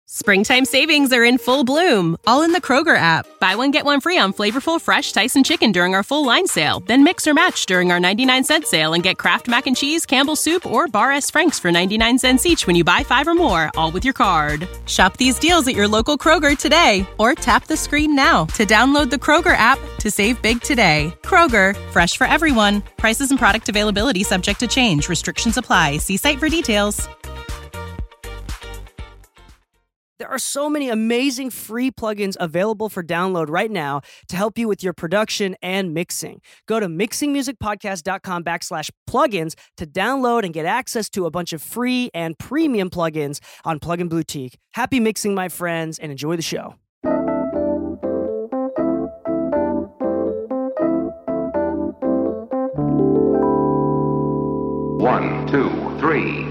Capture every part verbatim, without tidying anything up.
Springtime savings are in full bloom, all in the Kroger app. Buy one, get one free on flavorful, fresh Tyson chicken during our full line sale. Then mix or match during our ninety-nine cent sale and get Kraft Mac and Cheese, Campbell's Soup, or Bar S. Frank's for ninety-nine cents each when you buy five or more, all with your card. Shop these deals at your local Kroger today, or tap the screen now to download the Kroger app to save big today. Kroger, fresh for everyone. Prices and product availability subject to change. Restrictions apply. See site for details. There are so many amazing free plugins available for download right now to help you with your production and mixing. Go to mixingmusicpodcast.com backslash plugins to download and get access to a bunch of free and premium plugins on Plugin Boutique. Happy mixing, my friends, and enjoy the show. One, two, three.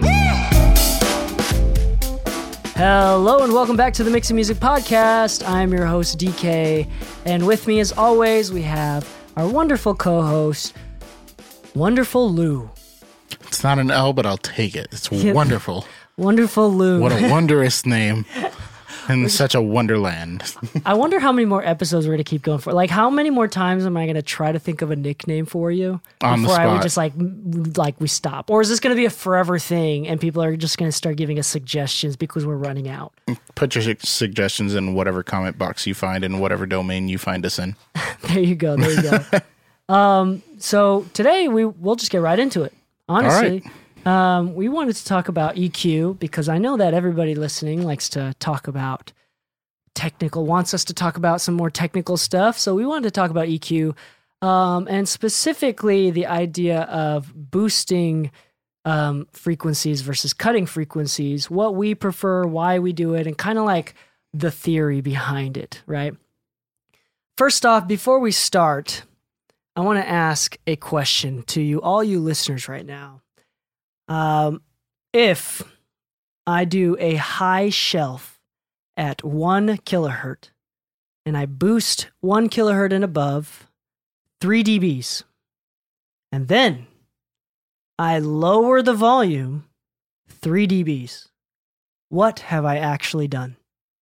Hello and welcome back to the Mixing Music Podcast. I'm your host, D K, and with me as always, we have our wonderful co-host, Wonderful Lou. It's not an L, but I'll take it. It's wonderful. Wonderful Lou. What a wondrous name. In such a wonderland. I wonder how many more episodes we're going to keep going for. Like, how many more times am I going to try to think of a nickname for you On the before I would spot. just like, m- like we stop? Or is this going to be a forever thing and people are just going to start giving us suggestions because we're running out? Put your su- suggestions in whatever comment box you find in whatever domain you find us in. There you go. There you go. um, so today we we'll just get right into it. Honestly, um, we wanted to talk about E Q because I know that everybody listening likes to talk about technical, wants us to talk about some more technical stuff. So we wanted to talk about E Q, um, and specifically the idea of boosting um, frequencies versus cutting frequencies, what we prefer, why we do it, and kind of like the theory behind it, right? First off, before we start, I want to ask a question to you, all you listeners right now. Um, if I do a high shelf at one kilohertz and I boost one kilohertz and above three decibels, and then I lower the volume three decibels, what have I actually done?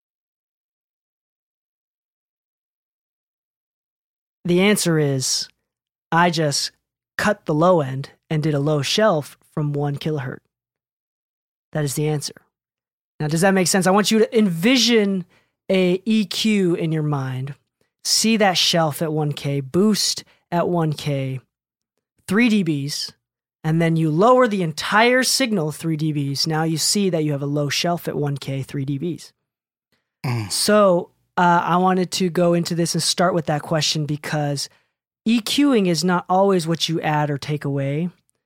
The answer is I just cut the low end and did a low shelf from one kilohertz. That is the answer. Now, does that make sense? I want you to envision a E Q in your mind. See that shelf at one K, boost at one K, three decibels, and then you lower the entire signal three decibels. Now you see that you have a low shelf at one K, three decibels. Mm. So uh, I wanted to go into this and start with that question because EQing is not always what you add or take away.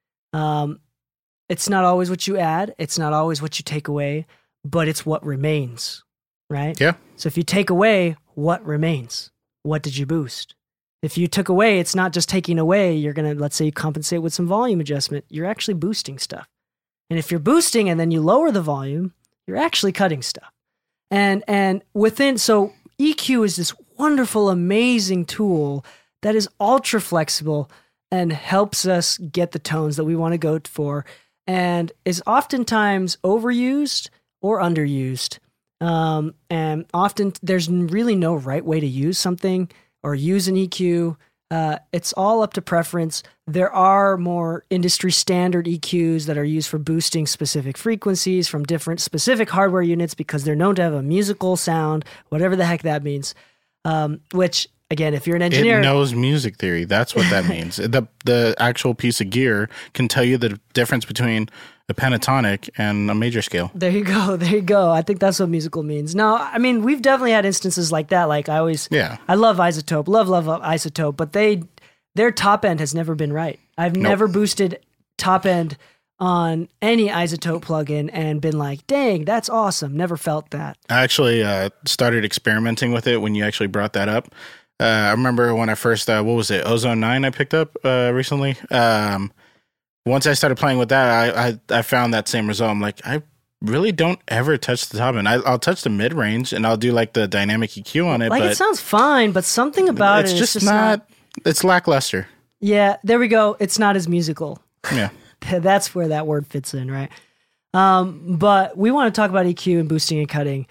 Um, it's not always what you add. It's not always what you take away, but it's what remains, right? Yeah. So if you take away, what remains? What did you boost? If you took away, it's not just taking away. You're going to, let's say you compensate with some volume adjustment. You're actually boosting stuff. And if you're boosting and then you lower the volume, you're actually cutting stuff. And, and within, so E Q is this wonderful, amazing tool that is ultra flexible and helps us get the tones that we want to go for, and is oftentimes overused or underused. Um, and often there's really no right way to use something or use an E Q. Uh, it's all up to preference. There are more industry standard E Qs that are used for boosting specific frequencies from different specific hardware units because they're known to have a musical sound, whatever the heck that means. Um, which, again, if you're an engineer... It knows music theory. That's what that means. The the actual piece of gear can tell you the difference between a pentatonic and a major scale. There you go. There you go. I think that's what musical means. Now, I mean, we've definitely had instances like that. Like I always... Yeah. I love Isotope. Love, love, love Isotope. But they their top end has never been right. I've Nope. never boosted top end on any Isotope plugin and been like, dang, that's awesome. Never felt that. I actually uh, started experimenting with it when you actually brought that up. Uh, I remember when I first, uh, what was it, Ozone nine I picked up uh, recently. Um, once I started playing with that, I, I, I found that same result. I'm like, I really don't ever touch the top end. I, I'll touch the mid-range and I'll do like the dynamic E Q on it. Like but it sounds fine, but something about it's it is just, just not, not... it's lackluster. Yeah, there we go. It's not as musical. Yeah. That's where that word fits in, right? Um, but we want to talk about E Q and boosting and cutting.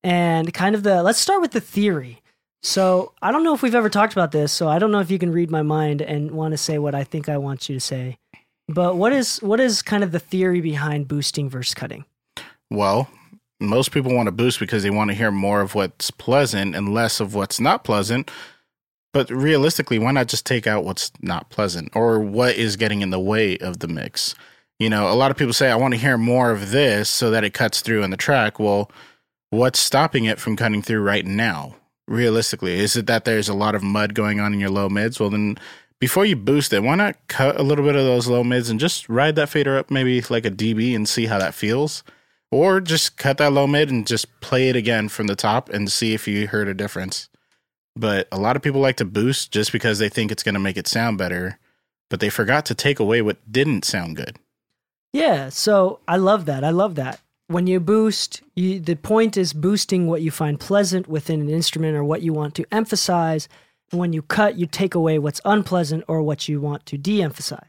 and kind of the, let's start with the theory. So I don't know if we've ever talked about this, so I don't know if you can read my mind and want to say what I think I want you to say. But what is what is kind of the theory behind boosting versus cutting? Well, most people want to boost because they want to hear more of what's pleasant and less of what's not pleasant. But realistically, why not just take out what's not pleasant or what is getting in the way of the mix? You know, a lot of people say, I want to hear more of this so that it cuts through in the track. Well, what's stopping it from cutting through right now? Realistically, is it that there's a lot of mud going on in your low mids? Well, then before you boost it, why not cut a little bit of those low mids and just ride that fader up maybe like a D B and see how that feels? Or just cut that low mid and just play it again from the top and see if you heard a difference. But a lot of people like to boost just because they think it's going to make it sound better, but they forgot to take away what didn't sound good. Yeah, so I love that. I love that. When you boost, you, the point is boosting what you find pleasant within an instrument or what you want to emphasize. And when you cut, you take away what's unpleasant or what you want to de-emphasize.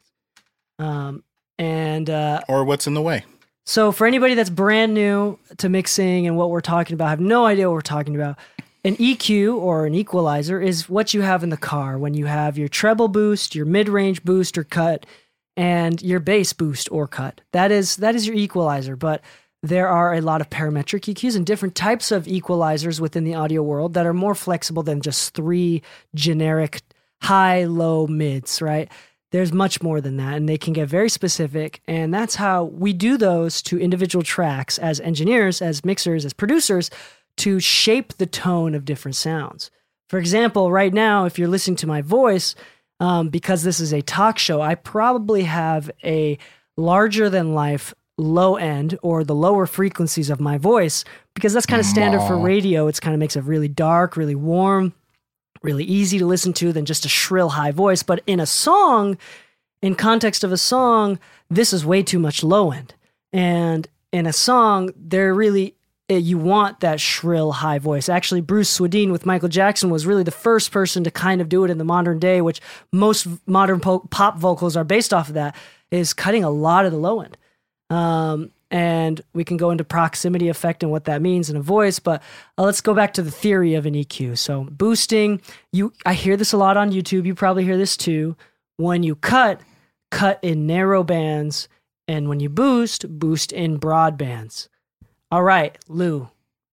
Um, and uh, or what's in the way. So for anybody that's brand new to mixing and what we're talking about, have no idea what we're talking about, an E Q or an equalizer is what you have in the car when you have your treble boost, your mid-range boost or cut, and your bass boost or cut. That is that is your equalizer, but there are a lot of parametric E Qs and different types of equalizers within the audio world that are more flexible than just three generic high, low, mids, right? There's much more than that, and they can get very specific, and that's how we do those to individual tracks as engineers, as mixers, as producers, to shape the tone of different sounds. For example, right now, if you're listening to my voice, um, because this is a talk show, I probably have a larger than life low end or the lower frequencies of my voice, because that's kind of standard for radio. It's kind of makes it really dark, really warm, really easy to listen to than just a shrill high voice. But in a song, in context of a song, this is way too much low end. And in a song, there really you want that shrill high voice. Actually, Bruce Swedien with Michael Jackson was really the first person to kind of do it in the modern day, which most modern po- pop vocals are based off of that, is cutting a lot of the low end. Um, and we can go into proximity effect and what that means in a voice, but uh, let's go back to the theory of an E Q. So boosting, you, I hear this a lot on YouTube. You probably hear this too. When you cut, cut in narrow bands, and when you boost, boost in broad bands. All right, Lou,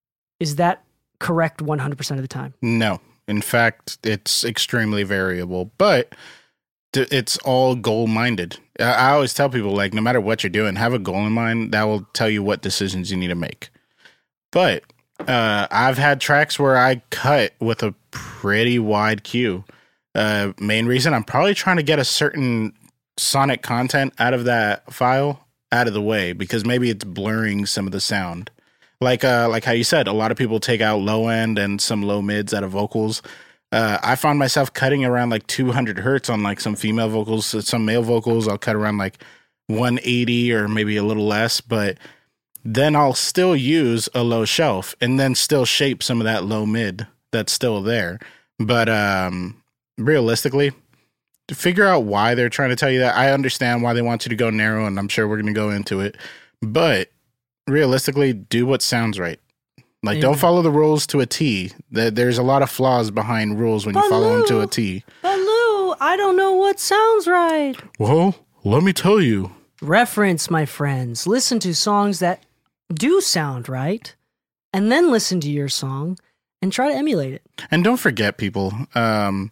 is that correct one hundred percent of the time? No. In fact, it's extremely variable, but it's all goal-minded. I always tell people, like, no matter what you're doing, have a goal in mind. That will tell you what decisions you need to make. But uh, I've had tracks where I cut with a pretty wide Q. Uh, main reason, I'm probably trying to get a certain sonic content out of that file out of the way, because maybe it's blurring some of the sound. Like uh, like how you said, a lot of people take out low end and some low mids out of vocals. Uh, I found myself cutting around like two hundred hertz on like some female vocals. Some male vocals, I'll cut around like one eighty or maybe a little less, but then I'll still use a low shelf and then still shape some of that low mid that's still there. But um, realistically, to figure out why they're trying to tell you that. I understand why they want you to go narrow, and I'm sure we're going to go into it. But realistically, do what sounds right. Like, yeah. Don't follow the rules to a T. There's a lot of flaws behind rules when but you follow Lou, them to a T. But Lou, I don't know what sounds right. Well, let me tell you. Reference, my friends. Listen to songs that do sound right, and then listen to your song and try to emulate it. And don't forget, people, um,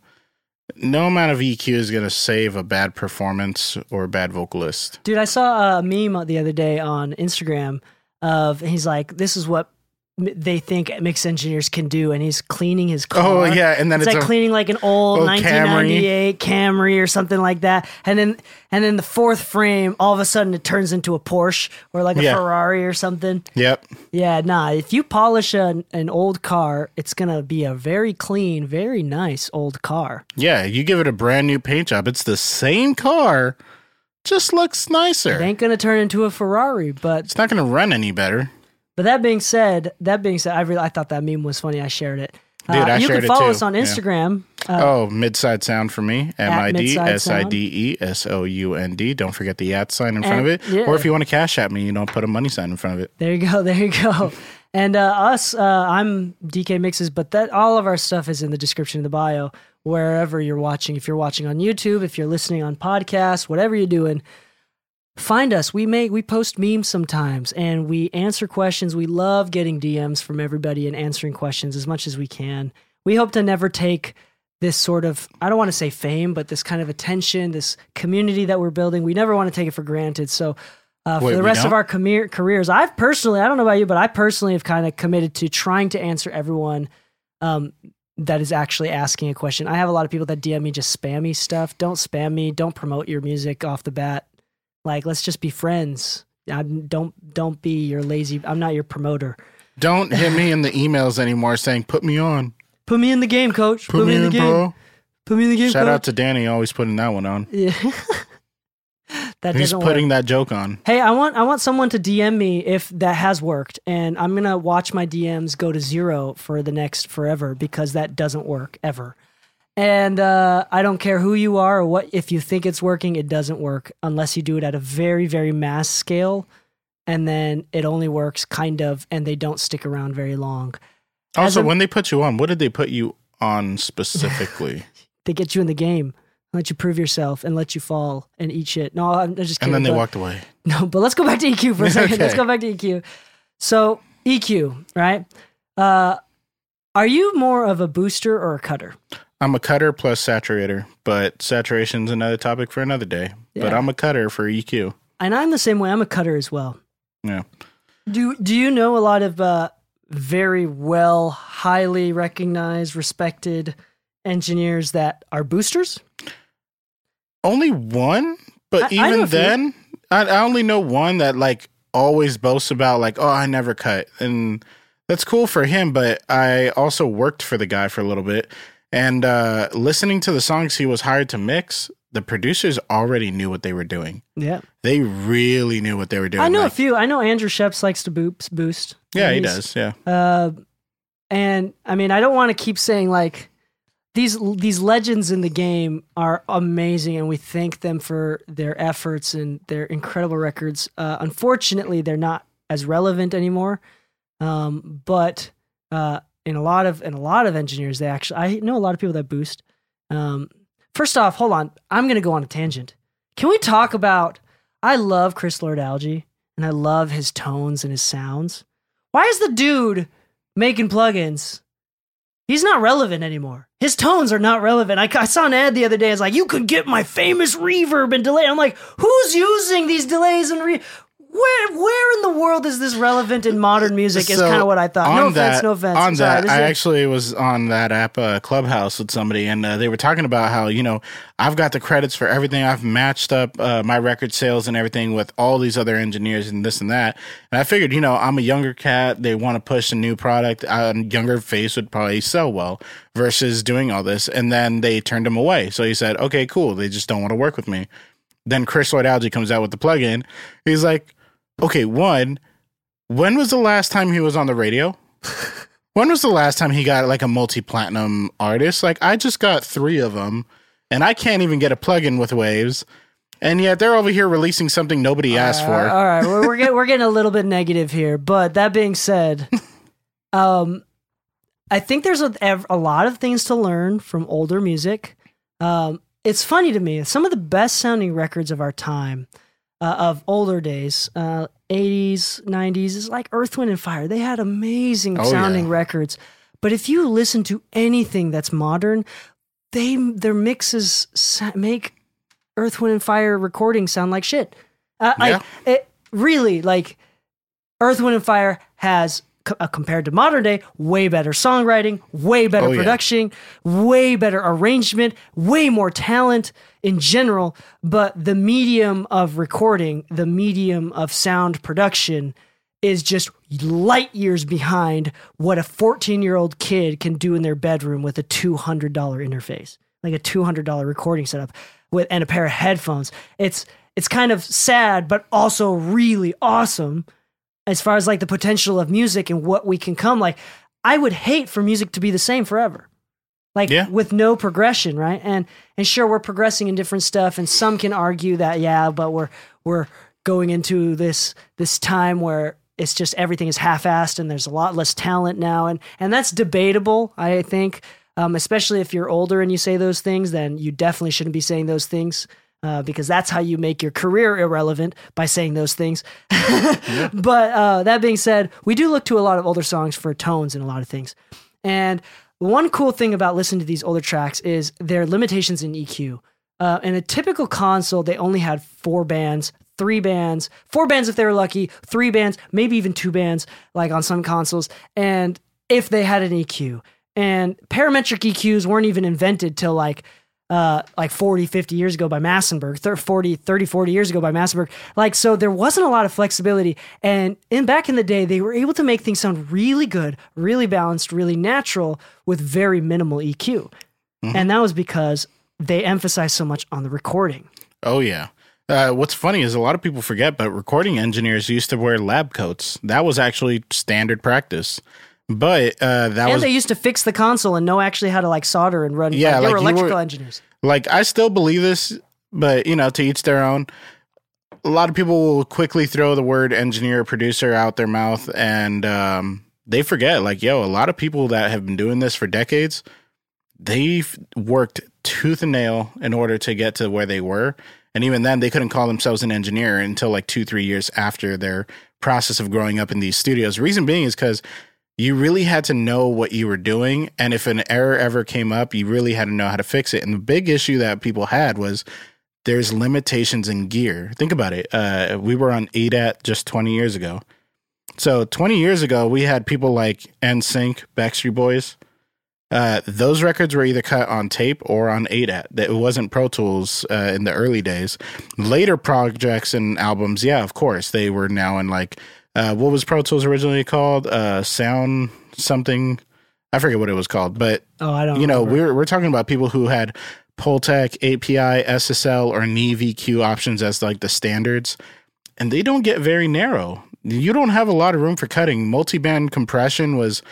no amount of E Q is going to save a bad performance or a bad vocalist. Dude, I saw a meme the other day on Instagram of, he's like, this is what they think mix engineers can do, and he's cleaning his car. Oh yeah, and then it's, it's like a, cleaning like an old, old nineteen ninety-eight Camry. Camry or something like that, and then and then the fourth frame, all of a sudden it turns into a Porsche or like a yeah. Ferrari or something. Yep. Yeah, nah. If you polish an, an old car, it's gonna be a very clean, very nice old car. Yeah, you give it a brand new paint job, it's the same car, just looks nicer. It ain't gonna turn into a Ferrari, but it's not gonna run any better. But that being said, that being said, I really I thought that meme was funny. I shared it. Dude, uh, I you shared can follow it too. us on Instagram. Yeah. Uh, oh, Midside Sound for me. M I D S I D E S O U N D. Don't forget the at sign in front and, of it. Yeah. Or if you want to cash at me, you know, put a money sign in front of it. There you go. There you go. And uh, us, uh, I'm D K Mixes, but that all of our stuff is in the description of the bio, wherever you're watching. If you're watching on YouTube, if you're listening on podcasts, whatever you're doing, find us. We make we post memes sometimes, and we answer questions. We love getting D Ms from everybody and answering questions as much as we can. We hope to never take this sort of, I don't want to say fame, but this kind of attention, this community that we're building, we never want to take it for granted. So uh, for Wait, the we rest of don't? our career, careers, I've personally, I don't know about you, but I personally have kind of committed to trying to answer everyone um, that is actually asking a question. I have a lot of people that D M me just spammy stuff. Don't spam me. Don't promote your music off the bat. Like, let's just be friends. I'm, don't don't be your lazy, I'm not your promoter. Don't hit me in the emails anymore saying, put me on. Put me in the game, coach. Put, me in, the game. bro. Put me in the game, Shout coach. out to Danny, always putting that one on. Yeah. That He's doesn't putting work. that joke on. Hey, I want I want someone to D M me if that has worked, and I'm gonna watch my D Ms go to zero for the next forever because that doesn't work ever. And uh, I don't care who you are or what. If you think it's working, it doesn't work unless you do it at a very very mass scale, and then it only works kind of, and they don't stick around very long. As Also, a- when they put you on, what did they put you on specifically? They get you in the game, let you prove yourself, and let you fall and eat shit. No, I'm just kidding. And then they but- walked away. No, but let's go back to E Q for a second. Okay. Let's go back to E Q. So E Q, right? Uh, are you more of a booster or a cutter? I'm a cutter plus saturator, but saturation's another topic for another day. But Yeah. I'm a cutter for E Q. And I'm the same way. I'm a cutter as well. Yeah. Do Do you know a lot of uh, very well, highly recognized, respected engineers that are boosters? Only one, but I- I know even a few. then, I, I only know one that like always boasts about like, oh, I never cut, and that's cool for him. But I also worked for the guy for a little bit, and uh, listening to the songs he was hired to mix, the producers already knew what they were doing. Yeah, They really knew what they were doing. I know Like, a few. I know Andrew Sheps likes to boost. boost. Yeah, he He's- does. Yeah. Uh, and I mean, I don't want to keep saying like these these legends in the game are amazing, and we thank them for their efforts and their incredible records. Uh, unfortunately, they're not as relevant anymore. Um, but uh, in a lot of in a lot of engineers, they actually I know a lot of people that boost. Um, first off, hold on, I'm gonna go on a tangent. Can we talk about? I love Chris Lord-Alge, and I love his tones and his sounds. Why is the dude making plugins? He's not relevant anymore. His tones are not relevant. I, I saw an ad the other day. It's like, you could get my famous reverb and delay. I'm like, who's using these delays and re? Where where in the world is this relevant in modern music? Is So, kind of what I thought. No on offense, that- no offense. On Sorry, that, this I is- actually was on that app uh, Clubhouse with somebody, and uh, they were talking about how, you know, I've got the credits for everything. I've matched up uh, my record sales and everything with all these other engineers and this and that. And I figured, you know, I'm a younger cat. They want to push a new product. A younger face would probably sell well versus doing all this. And then they turned him away. So he said, okay, cool. They just don't want to work with me. Then Chris Lord-Alge comes out with the plugin. He's like, okay, one, when was the last time he was on the radio? When was the last time he got like a multi-platinum artist? Like, I just got three of them, and I can't even get a plugin with Waves, and yet they're over here releasing something nobody asked Uh, for. all right, we're we're, get, we're getting a little bit negative here, but that being said, um, I think there's a, a lot of things to learn from older music. Um, it's funny to me, some of the best sounding records of our time, uh, of older days, uh, eighties, nineties, is like Earth, Wind, and Fire. They had amazing Oh, sounding yeah. records, but if you listen to anything that's modern, they their mixes sa- make Earth, Wind, and Fire recordings sound like shit. Uh, Yeah. Like it really, like Earth, Wind, and Fire has co- uh, compared to modern day, way better songwriting, way better Oh, yeah. production, way better arrangement, way more talent in general. But the medium of recording, the medium of sound production, is just light years behind what a fourteen-year-old kid can do in their bedroom with a two hundred dollars interface, like a two hundred dollars recording setup with and a pair of headphones. It's it's kind of sad, but also really awesome as far as like the potential of music and what we can come. Like, I would hate for music to be the same forever, like Yeah. with no progression, right? And and sure, we're progressing in different stuff, and some can argue that yeah, but we're we're going into this this time where it's just everything is half-assed and there's a lot less talent now. And, and that's debatable, I think, um, especially if you're older and you say those things, then you definitely shouldn't be saying those things. Uh, because that's how you make your career irrelevant, by saying those things. Yeah. But uh, that being said, we do look to a lot of older songs for tones and a lot of things. And one cool thing about listening to these older tracks is their limitations in E Q. Uh, in a typical console, they only had four bands, three bands, four bands if they were lucky, three bands, maybe even two bands, like on some consoles, and if they had an E Q. And parametric E Qs weren't even invented till like Uh, like forty, fifty years ago by Massenburg, forty, thirty, forty years ago by Massenburg. Like, so there wasn't a lot of flexibility. And in back in the day, they were able to make things sound really good, really balanced, really natural with very minimal E Q. Mm-hmm. And that was because they emphasized so much on the recording. Oh, yeah. Uh, what's funny is a lot of people forget, but recording engineers used to wear lab coats. That was actually standard practice. But uh, that and was, they used to fix the console and know actually how to like solder and run. Yeah, like, they like were electrical were, engineers. Like, I still believe this, but you know, to each their own. A lot of people will quickly throw the word engineer, producer out their mouth, and um, they forget. Like, yo, a lot of people that have been doing this for decades, they've worked tooth and nail in order to get to where they were, and even then, they couldn't call themselves an engineer until like two, three years after their process of growing up in these studios. Reason being is because you really had to know what you were doing. And if an error ever came up, you really had to know how to fix it. And the big issue that people had was there's limitations in gear. Think about it. Uh, we were on A D A T just twenty years ago. So twenty years ago, we had people like N Sync, Backstreet Boys. Uh, those records were either cut on tape or on A D A T. It wasn't Pro Tools uh, in the early days. Later projects and albums, yeah, of course, they were now in like, Uh, what was Pro Tools originally called? Uh, sound something. I forget what it was called, but oh, I don't you know, remember. we're we're talking about people who had Pultec, A P I, S S L, or Neve E Q options as like the standards, and they don't get very narrow. You don't have a lot of room for cutting. Multiband compression was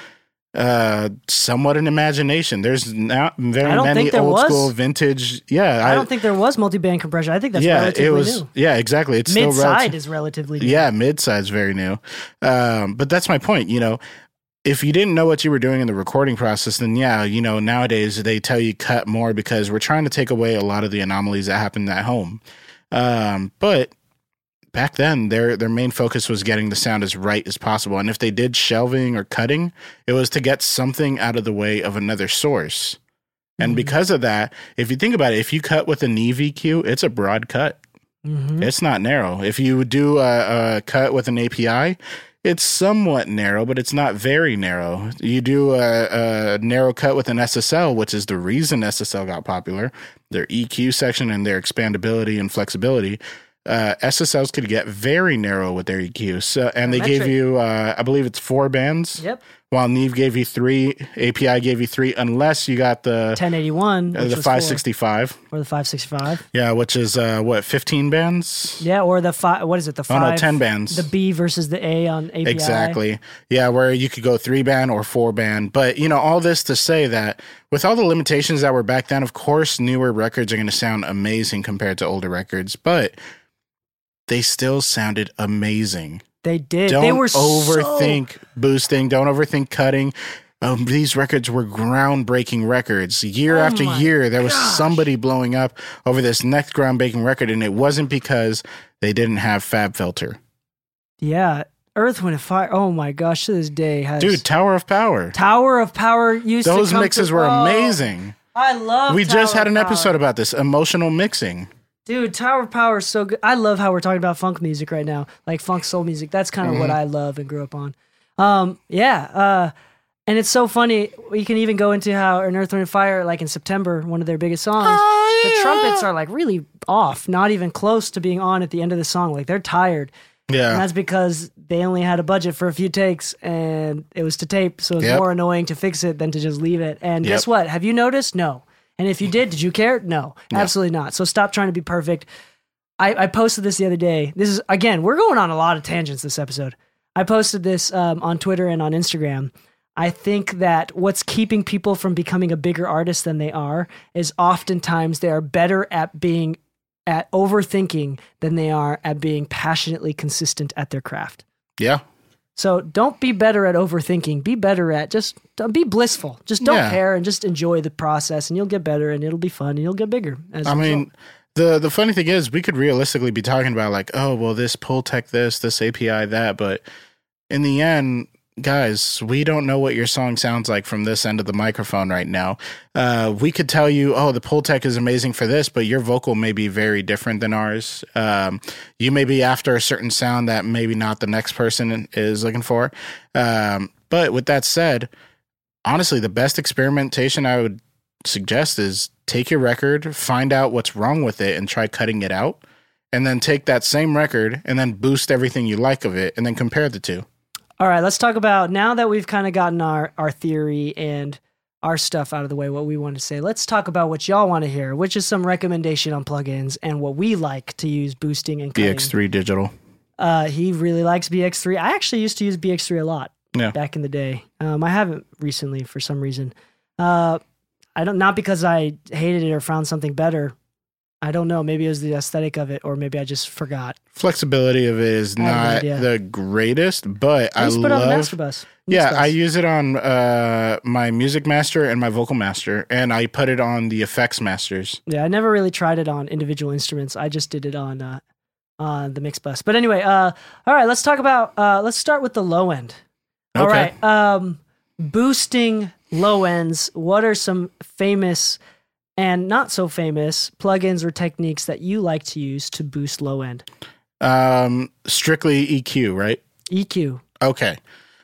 uh, somewhat an imagination. There's not very many old was. school vintage. Yeah, I, I don't think there was multi-band compression. I think that's yeah, relatively it was, new. Yeah, exactly. It's mid-side still relati- is relatively new. Yeah, mid-side's very new. Um, but that's my point. You know, if you didn't know what you were doing in the recording process, then yeah, you know, nowadays they tell you cut more because we're trying to take away a lot of the anomalies that happen at home. Um, but back then, their their main focus was getting the sound as right as possible. And if they did shelving or cutting, it was to get something out of the way of another source. And mm-hmm. because of that, if you think about it, if you cut with a Neve E Q, it's a broad cut. Mm-hmm. It's not narrow. If you do a, a cut with an A P I, it's somewhat narrow, but it's not very narrow. You do a, a narrow cut with an S S L, which is the reason S S L got popular, their E Q section and their expandability and flexibility. Uh, S S Ls could get very narrow with their E Q. So, and they gave you, uh, I believe it's four bands. Yep. While Neve gave you three, A P I gave you three, unless you got the ten eighty-one, uh, the five sixty-five, or the five sixty-five. Yeah, which is uh, what, fifteen bands? Yeah, or the five. What is it? The five. Oh no, ten bands. The B versus the A on A P I. Exactly. Yeah, where you could go three band or four band. But you know, all this to say that with all the limitations that were back then, of course, newer records are going to sound amazing compared to older records, but they still sounded amazing. They did. Don't they were overthink so... boosting. Don't overthink cutting. Um, these records were groundbreaking records. Year oh after year, there was gosh. somebody blowing up over this next groundbreaking record, and it wasn't because they didn't have Fab Filter. Yeah. Earth, Wind, and Fire. Oh my gosh, to this day has... Dude, Tower of Power. Tower of Power used Those to come mixes to... were oh, amazing. I love We Tower just had an of episode Power. about this, emotional mixing. Dude, Tower of Power is so good. I love how we're talking about funk music right now, like funk soul music. That's kind of mm-hmm. what I love and grew up on. Um, yeah, uh, and it's so funny. We can even go into how in Earth, Wind, and Fire, like in September, one of their biggest songs, oh, yeah. the trumpets are like really off, not even close to being on at the end of the song. Like they're tired. Yeah. And that's because they only had a budget for a few takes and it was to tape. So it was yep. more annoying to fix it than to just leave it. And yep. guess what? Have you noticed? No. And if you did, did you care? No, no. absolutely not. So stop trying to be perfect. I, I posted this the other day. This is, again, we're going on a lot of tangents this episode. I posted this um, on Twitter and on Instagram. I think that what's keeping people from becoming a bigger artist than they are is oftentimes they are better at being, at overthinking than they are at being passionately consistent at their craft. Yeah. So don't be better at overthinking. Be better at just don't be blissful. Just don't Yeah. care and just enjoy the process, and you'll get better, and it'll be fun, and you'll get bigger. As a I mean, result. the the funny thing is, we could realistically be talking about like, oh, well, this Pultec this, this A P I that, but in the end, guys, we don't know what your song sounds like from this end of the microphone right now. Uh, we could tell you, oh, the Pultec is amazing for this, but your vocal may be very different than ours. Um, you may be after a certain sound that maybe not the next person is looking for. Um, but with that said, honestly, the best experimentation I would suggest is take your record, find out what's wrong with it, and try cutting it out. And then take that same record and then boost everything you like of it and then compare the two. All right, let's talk about, now that we've kind of gotten our, our theory and our stuff out of the way, what we want to say, let's talk about what y'all want to hear, which is some recommendation on plugins and what we like to use boosting and B cutting. X three Digital. Uh, he really likes B X three. I actually used to use B X three a lot Yeah. back in the day. Um, I haven't recently for some reason. Uh, I don't, not because I hated it or found something better. I don't know. Maybe it was the aesthetic of it, or maybe I just forgot. Flexibility of it is I have no not idea. the greatest, but I I, just put it on the love. Master Bus. Yeah, Mix Bus. I use it on uh, my Music Master and my Vocal Master, and I put it on the Effects Masters. Yeah, I never really tried it on individual instruments. I just did it on uh, on the mix bus. But anyway, uh, all right, let's talk about. Uh, let's start with the low end. All Okay. right, um, boosting low ends. What are some famous and not so famous plugins or techniques that you like to use to boost low end? Um, strictly E Q, right? E Q. Okay.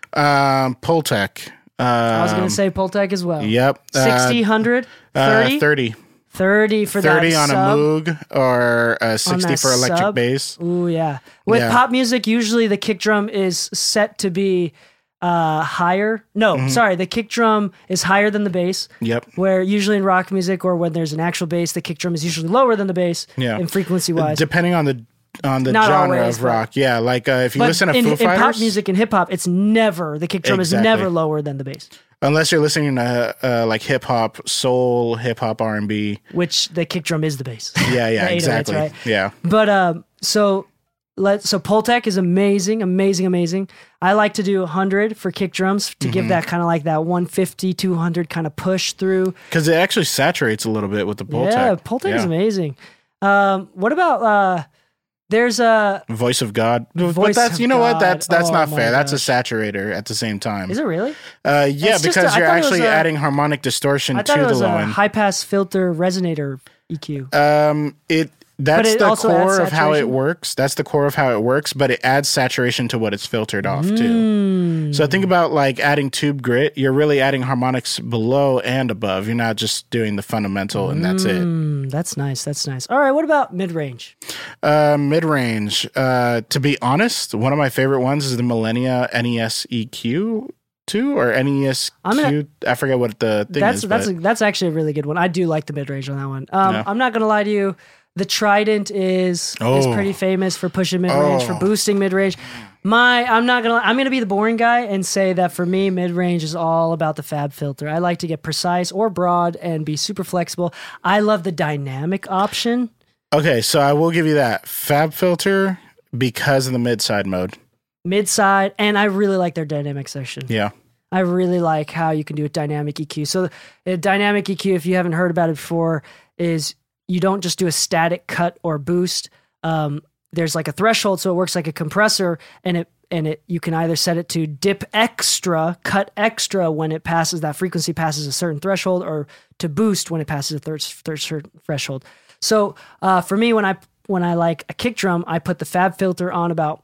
Um, Pultec. Um, I was going to say Pultec as well. Yep. Uh, sixty, one hundred, uh, thirty? thirty. thirty for that thirty on sub. a Moog or a sixty that for electric sub. bass. Ooh, yeah. With Yeah. pop music, usually the kick drum is set to be uh, higher. No, Mm-hmm. sorry, the kick drum is higher than the bass. Yep. Where usually in rock music or when there's an actual bass, the kick drum is usually lower than the bass. Yeah. In frequency wise. Depending on the on the Not genre always, of but- rock. Yeah, like uh, if you But listen to in, Foo in Fighters, pop music and hip hop, it's never the kick drum Exactly. is never lower than the bass, unless you're listening to uh, like hip hop, soul, hip hop, R and B. which the kick drum is the bass. Yeah, yeah, The eight oh eights, exactly. right? Yeah. But um, so let so Pultec is amazing, amazing, amazing. I like to do one hundred for kick drums to Mm-hmm. give that kind of like that one fifty, two hundred kind of push through. Because it actually saturates a little bit with the Pultec. Yeah, Pultec is Yeah. amazing. Um, what about uh, there's a Voice of God. Voice but that's of you know what? God. That's that's Oh not my fair. That's a gosh. saturator at the same time. is it really? Uh, yeah, It's just because a- I you're thought it was actually a- adding harmonic distortion I to thought it was the low a end. high pass filter resonator E Q. Um, it that's it the also adds core of how it saturation? works. That's the core of how it works, but it adds saturation to what it's filtered off Hmm. to. So think about like adding tube grit. You're really adding harmonics below and above. You're not just doing the fundamental and that's it. Mm, that's nice. That's nice. All right. What about mid range? Uh, mid range. Uh, to be honest, one of my favorite ones is the Millennia N E S E Q two or N E S Q. I'm gonna- I forget what the thing That's is. that's but a, that's actually a really good one. I do like the mid range on that one. Um, Yeah. I'm not gonna lie to you. The Trident is is Oh. pretty famous for pushing mid range, for Oh. boosting mid range. My I'm not gonna I'm gonna be the boring guy and say that for me mid range is all about the fab filter. I like to get precise or broad and be super flexible. I love the dynamic option. okay, so I will give you that Fab Filter because of the mid side mode. Mid side, and I really like their dynamic section. Yeah. I really like how you can do a dynamic E Q. So a dynamic E Q, if you haven't heard about it before, is you don't just do a static cut or boost. Um, there's like a threshold, so it works like a compressor, and it and it you can either set it to dip extra, cut extra when it passes that frequency passes a certain threshold, or to boost when it passes a third, third certain threshold. So uh, for me, when I when I like a kick drum, I put the fab filter on about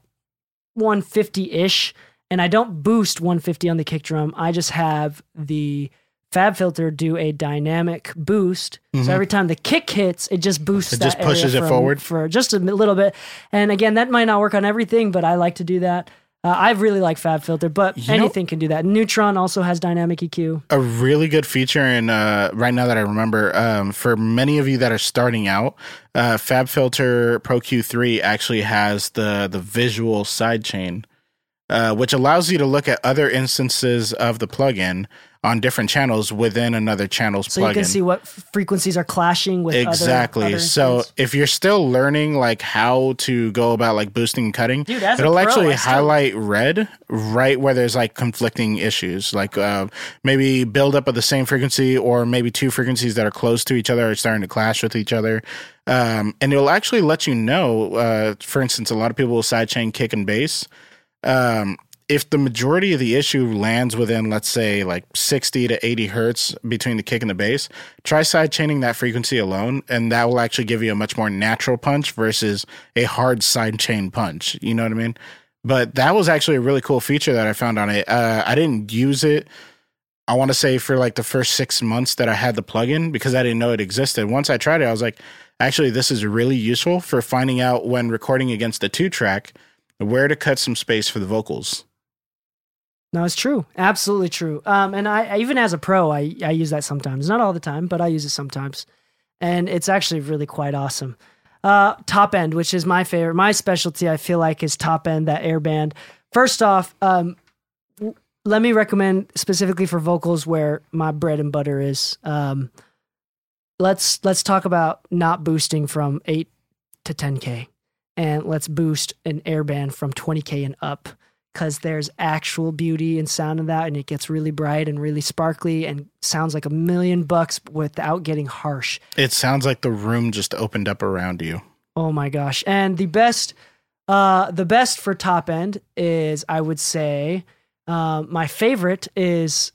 one fifty ish, and I don't boost one fifty on the kick drum. I just have the fab filter do a dynamic boost. So every time the kick hits, it just boosts It that just pushes area it from- forward? for just a little bit. And again, that might not work on everything, but I like to do that. Uh, I really like fab filter, but You know- anything can do that. Neutron also has dynamic E Q. A really good feature, and uh, right now that I remember, um, for many of you that are starting out, uh, Fab Filter Pro Q three actually has the the visual sidechain, uh, which allows you to look at other instances of the plugin on different channels within another channel's so plugin. You can see what frequencies are clashing with exactly. other, other so instruments. if you're still learning like how to go about like boosting and cutting, Dude, as a it'll pro, actually I still- highlight red right where there's like conflicting issues, like uh, maybe buildup of the same frequency, or maybe two frequencies that are close to each other are starting to clash with each other. Um, and it'll actually let you know, uh, for instance, a lot of people will sidechain kick and bass. Um, if the majority of the issue lands within, let's say, like sixty to eighty hertz between the kick and the bass, try sidechaining that frequency alone, and that will actually give you a much more natural punch versus a hard sidechain punch. You know what I mean? But that was actually a really cool feature that I found on it. Uh, I didn't use it, I want to say, for like the first six months that I had the plugin, because I didn't know it existed. Once I tried it, I was like, actually, this is really useful for finding out when recording against the two-track where to cut some space for the vocals. No, it's true. Absolutely true. Um, and I, I even as a pro, I, I use that sometimes. Not all the time, but I use it sometimes. And it's actually really quite awesome. Uh, top end, which is my favorite, my specialty, I feel like, is top end, that airband. First off, um, let me recommend specifically for vocals where my bread and butter is. Um, let's let's talk about not boosting from eight to ten K, and let's boost an airband from twenty K and up, because there's actual beauty and sound in that, and it gets really bright and really sparkly and sounds like a million bucks without getting harsh. It sounds like the room just opened up around you. Oh my gosh. And the best, uh, the best for top end is, I would say, uh, my favorite is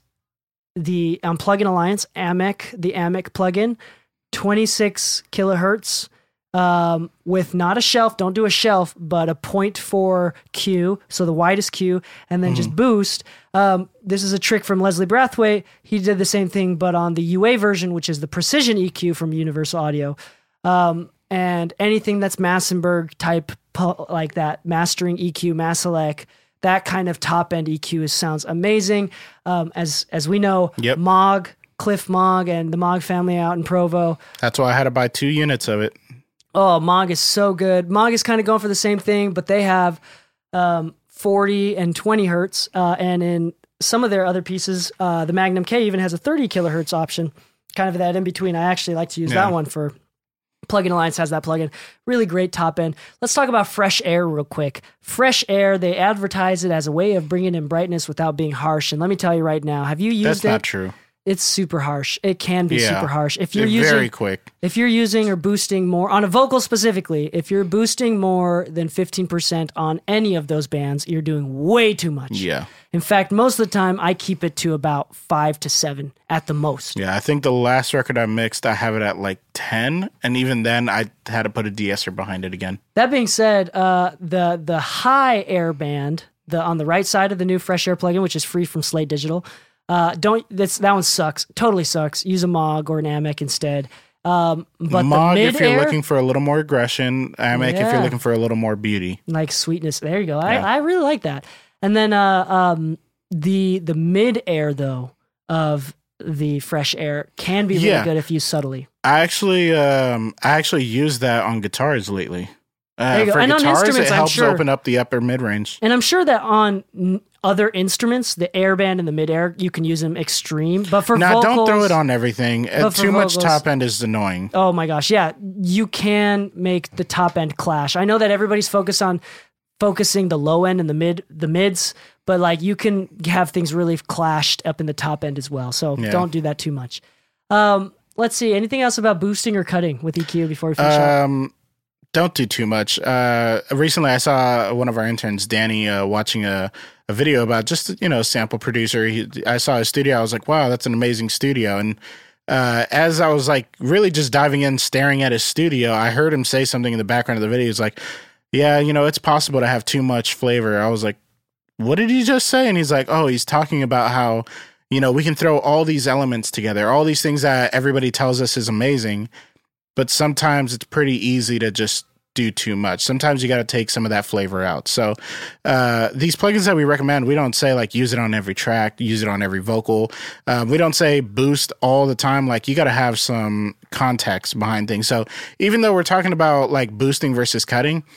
the um, Plugin Alliance A M E C, the A M E C plugin, twenty-six kilohertz. Um, with not a shelf, don't do a shelf, but a point four Q, so the widest Q, and then mm-hmm. just boost. Um, this is a trick from Leslie Brathwaite. He did the same thing, but on the U A version, which is the Precision E Q from Universal Audio. Um, and anything that's Massenburg type, like that, mastering E Q, Masalek, that kind of top end E Q is, sounds amazing. Um, as as we know, yep. Moog, Cliff Moog, and the Moog family out in Provo. That's why I had to buy two units of it. Oh, Moog is so good. Moog is kind of going for the same thing, but they have um, forty and twenty hertz. Uh, and in some of their other pieces, uh, the Magnum K even has a thirty kilohertz option, kind of that in between. I actually like to use yeah. that one for Plugin Alliance has that plugin. Really great top end. Let's talk about Fresh Air real quick. Fresh Air, they advertise it as a way of bringing in brightness without being harsh. And let me tell you right now, have you used That's it? That's not true. It's super harsh. It can be yeah. super harsh. If you're They're using very quick. If you're using or boosting more on a vocal specifically, if you're boosting more than fifteen percent on any of those bands, you're doing way too much. Yeah. In fact, most of the time I keep it to about five to seven at the most. Yeah, I think the last record I mixed, I have it at like ten, and even then I had to put a de-esser behind it again. That being said, uh, the the high air band, the on the right side of the new Fresh Air plugin, which is free from Slate Digital. Uh, don't that's that one sucks. Totally sucks. Use a Moog or an A M E C instead. Um, but Moog the if you're mid-air, looking for a little more aggression. A M E C yeah. if you're looking for a little more beauty, like sweetness. There you go. Yeah. I, I really like that. And then uh, um, the the mid air though of the Fresh Air can be really yeah. good if used subtly. I actually um, I actually used that on guitars lately. Uh, for and guitars, on instruments, it helps I'm sure, open up the upper mid range. And I'm sure that on n- other instruments, the air band and the mid air, you can use them extreme. But for now, vocals, don't throw it on everything. Uh, too vocals, much top end is annoying. Oh my gosh, yeah, you can make the top end clash. I know that everybody's focused on focusing the low end and the mid, the mids, but like you can have things really clashed up in the top end as well. So yeah. don't do that too much. Um, let's see. Anything else about boosting or cutting with E Q before we finish um, up? Don't do too much. Uh, recently, I saw one of our interns, Danny, uh, watching a, a video about just, you know, sample producer. He, I saw his studio. I was like, wow, that's an amazing studio. And uh, as I was like really just diving in, staring at his studio, I heard him say something in the background of the video. He's like, yeah, you know, it's possible to have too much flavor. I was like, what did he just say? And he's like, oh, he's talking about how, you know, we can throw all these elements together, all these things that everybody tells us is amazing. But sometimes it's pretty easy to just do too much. Sometimes you got to take some of that flavor out. So uh, these plugins that we recommend, we don't say like use it on every track, use it on every vocal. Uh, we don't say boost all the time. Like you got to have some context behind things. So even though we're talking about like boosting versus cutting,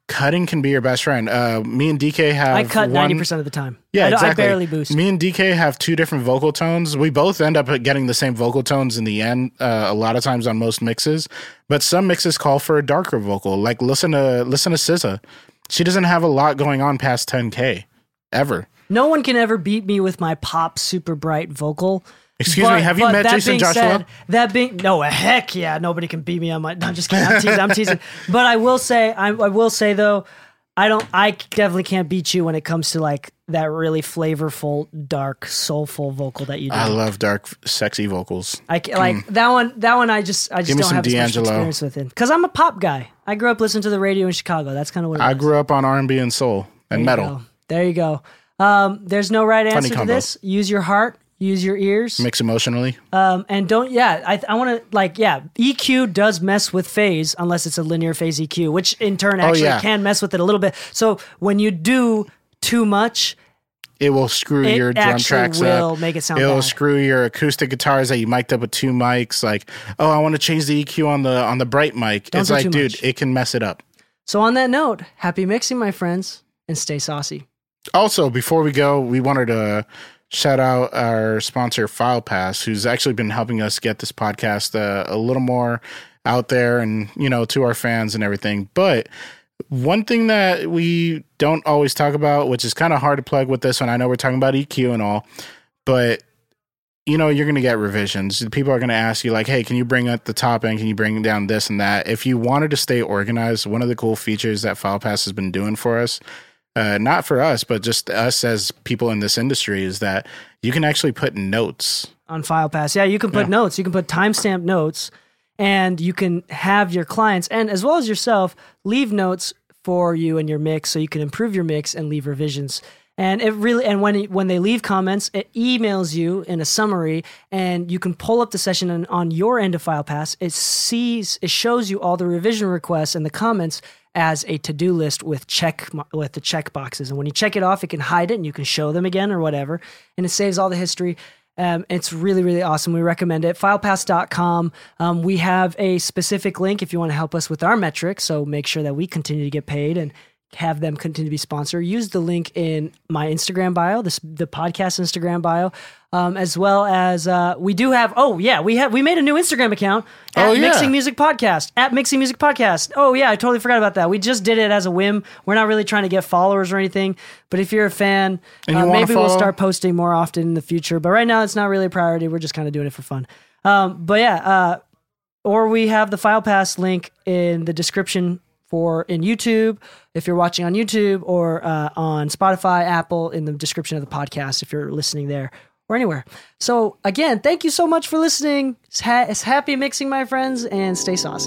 cutting can be your best friend. Uh, me and D K have I cut one, ninety percent of the time. Yeah, I, exactly. I barely boost. Me and D K have two different vocal tones. We both end up getting the same vocal tones in the end, uh, a lot of times on most mixes. But some mixes call for a darker vocal. Like listen to listen to S Z A. She doesn't have a lot going on past ten K, ever. No one can ever beat me with my pop super bright vocal. Excuse but, me, have you met Jason Joshua? Said, that being no, heck yeah, nobody can beat me on my. No, I'm just kidding. I'm teasing. I'm teasing. But I will say, I, I will say though, I don't. I definitely can't beat you when it comes to like that really flavorful, dark, soulful vocal that you do. I love dark, sexy vocals. I like mm. that one. That one, I just, I just don't have as much experience with it because I'm a pop guy. I grew up listening to the radio in Chicago. That's kind of what it I was. grew up on R and B and soul and there metal. Go. There you go. Um, there's no right answer to combo. this. Use your heart. Use your ears. Mix emotionally. Um, and don't, yeah, I, I want to, like, yeah, E Q does mess with phase unless it's a linear phase E Q, which in turn actually oh, yeah. can mess with it a little bit. So when you do too much, it will screw it your drum tracks will up. It will make it sound It'll bad. screw your acoustic guitars that you mic'd up with two mics. Like, oh, I want to change the E Q on the on the bright mic. Don't it's do like, too dude, much. it can mess it up. So on that note, happy mixing, my friends, and stay saucy. Also, before we go, we wanted to shout out our sponsor, FilePass, who's actually been helping us get this podcast uh, a little more out there and, you know, to our fans and everything. But one thing that we don't always talk about, which is kind of hard to plug with this one, I know we're talking about E Q and all, but, you know, you're going to get revisions. People are going to ask you like, hey, can you bring up the top end? Can you bring down this and that? If you wanted to stay organized, one of the cool features that FilePass has been doing for us, Uh, not for us, but just us as people in this industry, is that you can actually put notes on FilePass. Yeah, you can put yeah. notes. You can put timestamp notes, and you can have your clients and as well as yourself leave notes for you in your mix, so you can improve your mix and leave revisions. And it really, and when it, when they leave comments, it emails you in a summary, and you can pull up the session on, on your end of FilePass. It sees, it shows you all the revision requests and the comments as a to-do list with check with the check boxes. And when you check it off, it can hide it and you can show them again or whatever. And it saves all the history. Um, it's really, really awesome. We recommend it. filepass dot com. Um, we have a specific link if you want to help us with our metrics. So make sure that we continue to get paid and have them continue to be sponsored. Use the link in my Instagram bio, this, the podcast Instagram bio, um, as well as uh, we do have. Oh yeah, we have we made a new Instagram account at oh, yeah. Mixing Music Podcast at Mixing Music Podcast. Oh yeah, I totally forgot about that. We just did it as a whim. We're not really trying to get followers or anything. But if you're a fan, and you uh, maybe follow- we'll start posting more often in the future. But right now, it's not really a priority. We're just kind of doing it for fun. Um, but yeah, uh, or we have the FilePass link in the description. For in YouTube, if you're watching on YouTube, or uh, on Spotify, Apple, in the description of the podcast, if you're listening there or anywhere. So again, thank you so much for listening. It's, ha- it's happy mixing, my friends, and stay saucy.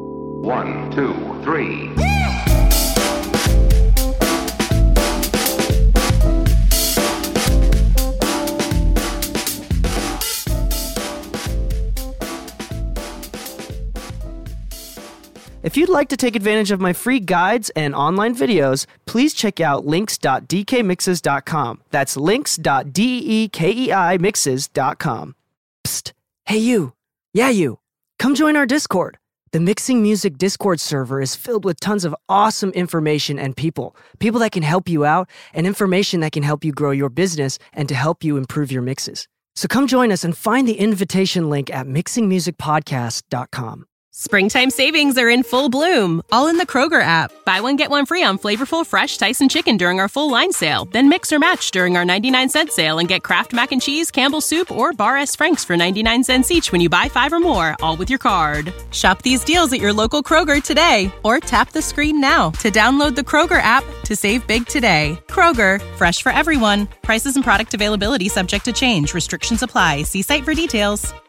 One, two, three. If you'd like to take advantage of my free guides and online videos, please check out links dot d k mixes dot com. That's links dot d-e-k-e-i mixes dot com. Psst. Hey you. Yeah you. Come join our Discord. The Mixing Music Discord server is filled with tons of awesome information and people. People that can help you out, and information that can help you grow your business and to help you improve your mixes. So come join us and find the invitation link at mixing music podcast dot com. Springtime savings are in full bloom, all in the Kroger app. Buy one, get one free on flavorful, fresh Tyson chicken during our full line sale. Then mix or match during our ninety-nine cent sale and get Kraft Mac and Cheese, Campbell's Soup, or Bar S. Franks for ninety-nine cents each when you buy five or more, all with your card. Shop these deals at your local Kroger today, or tap the screen now to download the Kroger app to save big today. Kroger, fresh for everyone. Prices and product availability subject to change. Restrictions apply. See site for details.